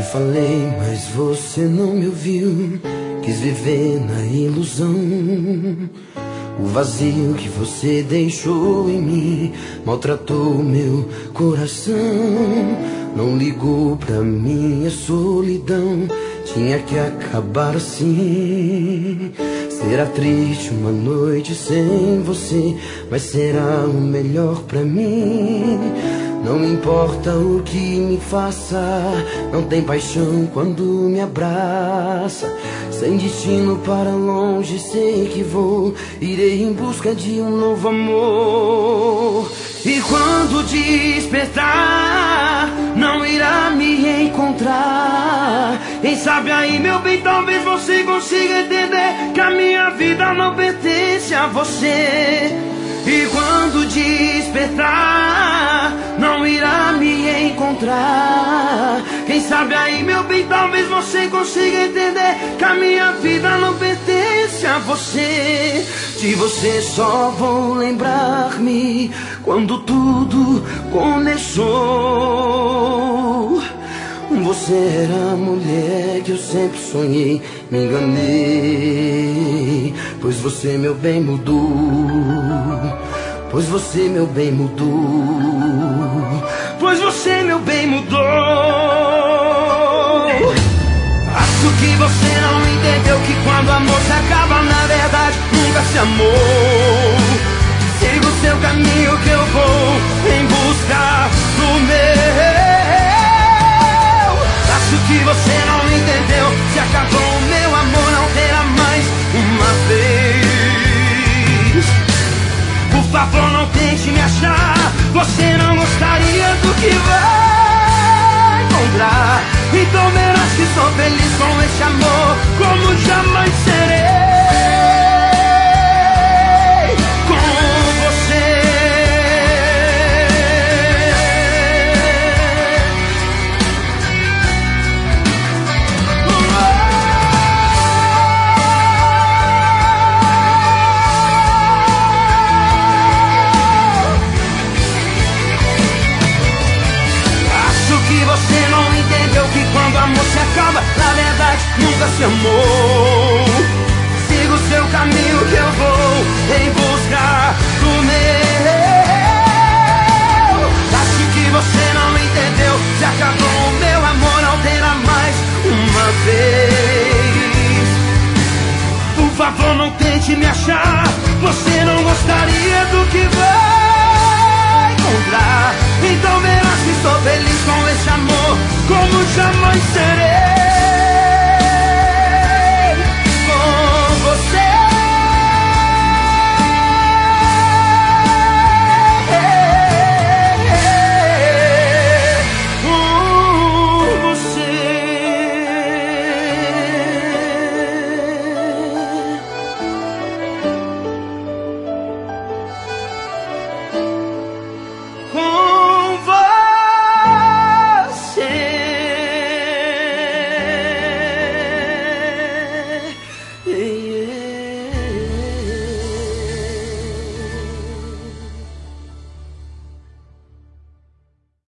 falei, mas você não me ouviu. Quis viver na ilusão. O vazio que você deixou em mim maltratou meu coração. Não ligou pra minha solidão. Tinha que acabar assim. Será triste uma noite sem você, mas será o melhor pra mim. Não importa o que me faça, não tem paixão quando me abraça. Sem destino para longe sei que vou, irei em busca de um novo amor. E quando despertar, não irá me encontrar. Quem sabe aí, meu bem, talvez você consiga entender que a minha vida não pertence a você. E quando despertar, não irá me encontrar. Quem sabe aí, meu bem, talvez você consiga entender que a minha vida não pertence a você. De você só vou lembrar-me quando tudo começou. Você era a mulher que eu sempre sonhei, me enganei. Pois você, meu bem, mudou. Pois você, meu bem, mudou. Pois você, meu bem, mudou. Acho que você não entendeu que quando o amor se acaba, na verdade nunca se amou. Siga o seu caminho que eu vou em busca do meu. Acho que você não entendeu. Se acabou o meu amor, não terá mais uma vez. Por favor, não tente me achar. Você não gostaria do que vai encontrar. Então verás que sou feliz com esse amor, como jamais serei com você. Você não entendeu que quando o amor se acaba, na verdade nunca se amou. Siga o seu caminho que eu vou em busca do meu. Acho que você não entendeu. Se acabou o meu amor, não terá mais uma vez. Por favor, não tente me achar. Você não gostaria do que vai encontrar. Então verás que estou feliz com esse amor, como jamais